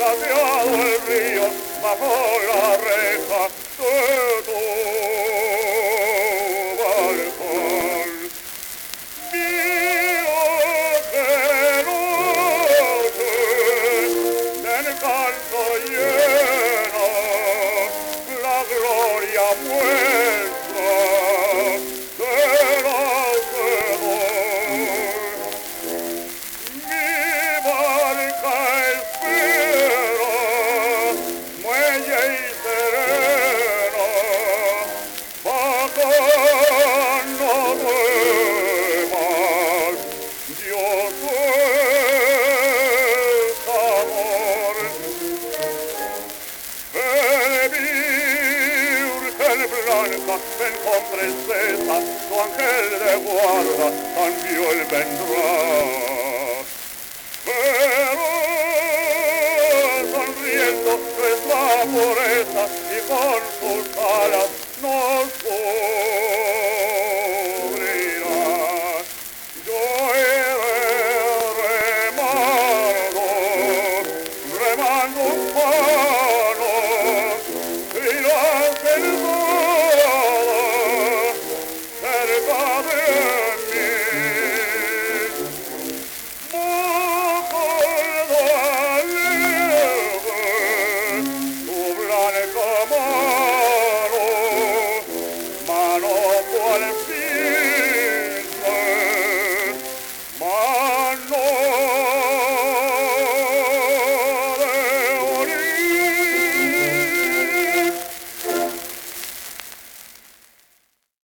plateado el río bajo la reja de tu balcón. Dios de noche, del canto lleno, la gloria muestra del hacedor. Mi barca espera, muelle y serena, bajo no duermas, Dios es amor. Ven, Virgen blanca, ven con tristeza, tu ángel de guarda, también vendrá.